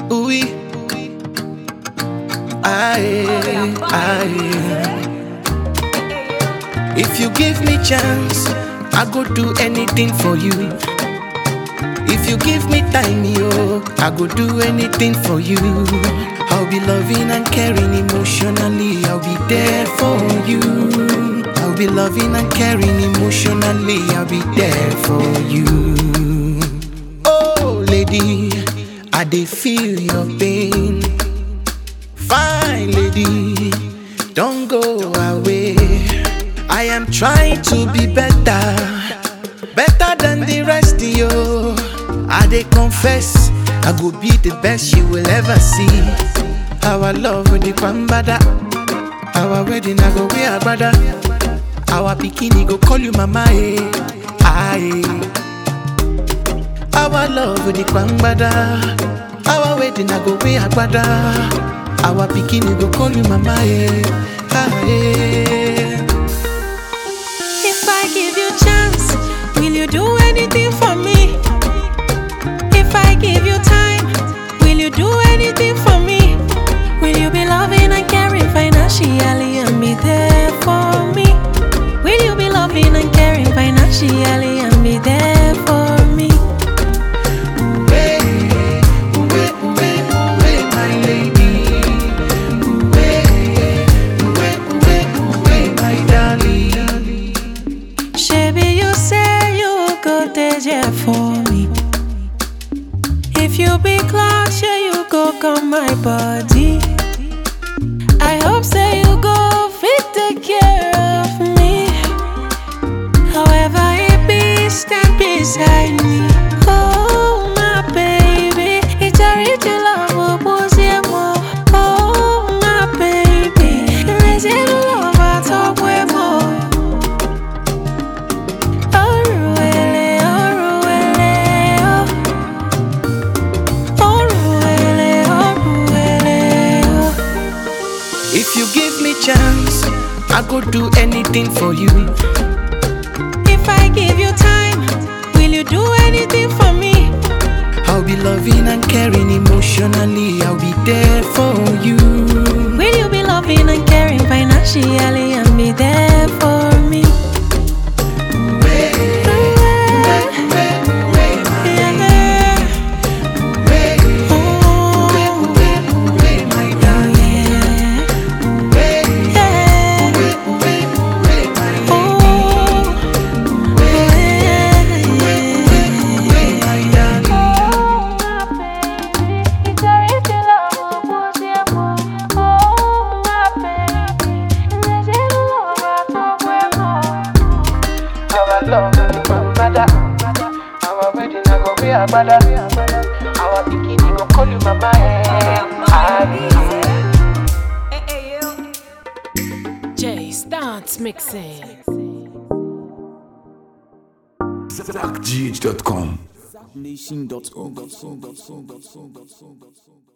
Ooh, I. If you give me chance, I go do anything for you. If you give me time, yo, I go do anything for you. I'll be loving and caring emotionally. I'll be there for you. I'll be loving and caring emotionally. I'll be there for you. Oh, lady, I dey feel your pain. Fine, lady, don't go away. I am trying to be better than the rest of you. I dey confess, I go be the best you will ever see. Our love with the kwambada, our wedding I go wear brother. Our bikini go call you mama, eh? Aye. Our love with the kwambada, our wedding I go wear brother. Our bikini go call you mama, eh? Aye. If I give you chance, will you do anything for me? If I give you time, will you do anything for me? Will you be loving and caring financially and be there for me? Will you be loving and caring financially and be there for me? My lady. My darling. Shabby, you say you go there for me. If you be clock, sure you go come my body. I hope say you go fit take care of me. However it be, stand beside me. Oh my baby, it's a rich love, oh my baby, let's get love, I talk with more. If you give me chance, I go do anything for you. If I give you time, will you do anything for me? I'll be loving and caring emotionally. I'll be there for you. Will you be loving and caring financially and be there for me? Our love with the kwambada, our wedding I go wear brother. Our bikini go call you mama, Hey, yo. Jay, start mixing. ZachGH.com. Nation.org.